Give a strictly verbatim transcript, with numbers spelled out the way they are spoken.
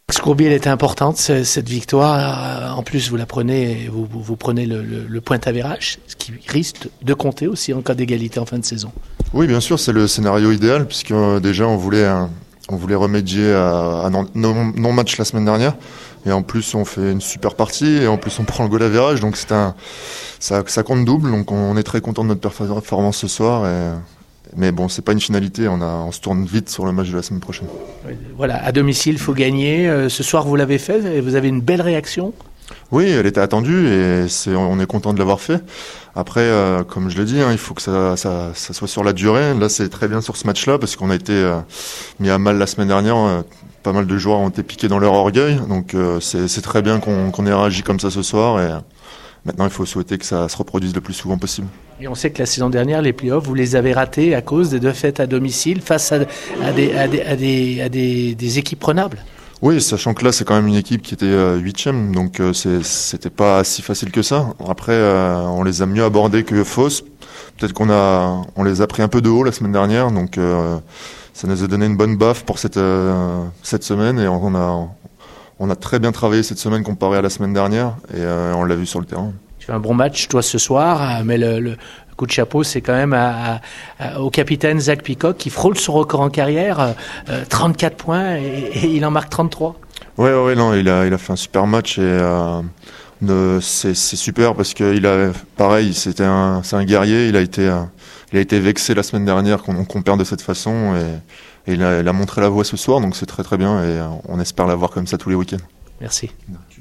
Courbier, elle était importante, cette victoire. En plus, vous la prenez, vous, vous, vous prenez le, le, le point avérage, ce qui risque de compter aussi en cas d'égalité en fin de saison. Oui, bien sûr, c'est le scénario idéal, puisque euh, déjà on voulait, euh, on voulait remédier à, à nos non-matchs la semaine dernière. Et en plus, on fait une super partie, et en plus, on prend le goal avérage, donc c'est un, ça, ça compte double. Donc on est très content de notre performance ce soir. Et, mais bon, c'est pas une finalité, on, a, on se tourne vite sur le match de la semaine prochaine. Voilà, à domicile, il faut gagner. Euh, ce soir, vous l'avez fait et vous avez une belle réaction. Oui, elle était attendue et c'est, on est content de l'avoir fait. Après, euh, comme je l'ai dit, hein, il faut que ça, ça, ça soit sur la durée. Là, c'est très bien sur ce match-là parce qu'on a été euh, mis à mal la semaine dernière. Euh, pas mal de joueurs ont été piqués dans leur orgueil. Donc, euh, c'est, c'est très bien qu'on, qu'on ait réagi comme ça ce soir. Et, maintenant, il faut souhaiter que ça se reproduise le plus souvent possible. Et on sait que la saison dernière, les playoffs, vous les avez ratés à cause des défaites à domicile face à, à, des, à, des, à, des, à des, des équipes prenables. Oui, sachant que là, c'est quand même une équipe qui était huitième, euh, donc euh, c'est, c'était pas si facile que ça. Après, euh, on les a mieux abordés que Fos. Peut-être qu'on a, on les a pris un peu de haut la semaine dernière, donc euh, ça nous a donné une bonne baffe pour cette euh, cette semaine et on a on a très bien travaillé cette semaine comparé à la semaine dernière et euh, on l'a vu sur le terrain. Tu fais un bon match, toi, ce soir, mais le, le coup de chapeau, c'est quand même à, à, au capitaine Zach Peacock qui frôle son record en carrière, euh, trente-quatre points et, et il en marque trente-trois. Ouais, ouais, non, il a, il a fait un super match et euh, ne, c'est, c'est super parce que il a, pareil, c'était un, c'est un guerrier. Il a été, euh, il a été vexé la semaine dernière qu'on, qu'on perd de cette façon et, et il, a, il a montré la voie ce soir, donc c'est très très bien et euh, on espère l'avoir comme ça tous les week-ends. Merci.